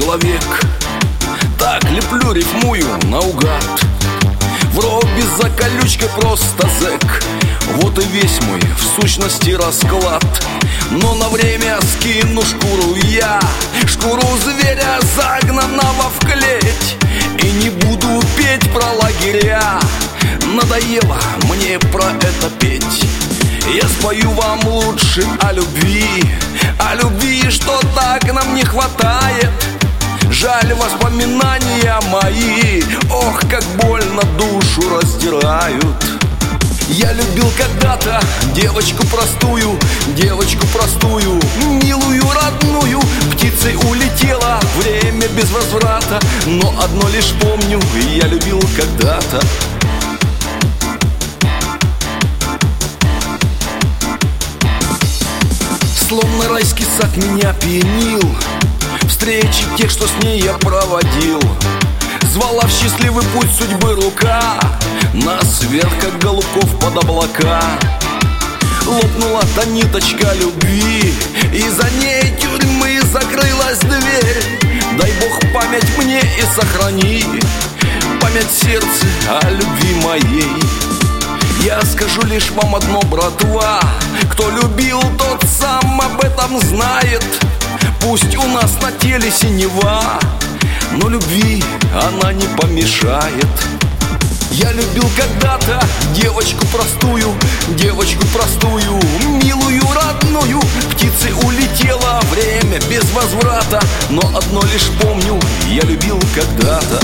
человек. Так леплю, рифмую наугад. Вроде за колючкой просто зэк. Вот и весь мой, в сущности, расклад. Но на время скину шкуру я, шкуру зверя, загнанного в клеть. И не буду петь про лагеря, надоело мне про это петь. Я спою вам лучше о любви, что так нам не хватает. Жаль, воспоминания мои, ох, как больно душу раздирают. Я любил когда-то девочку простую, милую, родную. Птицей улетела, время без возврата. Но одно лишь помню, я любил когда-то. Словно райский сад меня пьянил, встречи тех, что с ней я проводил. Звала в счастливый путь судьбы рука, нас вверх, как голубков под облака. Лопнула та ниточка любви, и за ней тюрьмы закрылась дверь. Дай Бог память мне и сохрани, память сердца о любви моей. Я скажу лишь вам одно, братва: кто любил, тот сам об этом знает. Пусть у нас на теле синева, но любви она не помешает. Я любил когда-то девочку простую, милую, родную. Птицей улетела, время без возврата. Но одно лишь помню, я любил когда-то.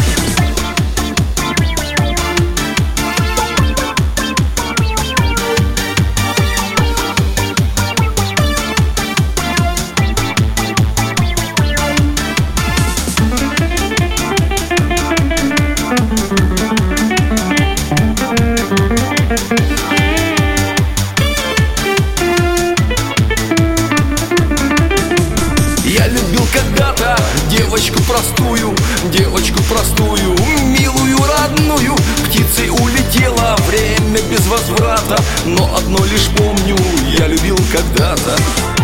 Я любил когда-то девочку простую, милую, родную. Птицей улетела, время без возврата. Но одно лишь помню, я любил когда-то.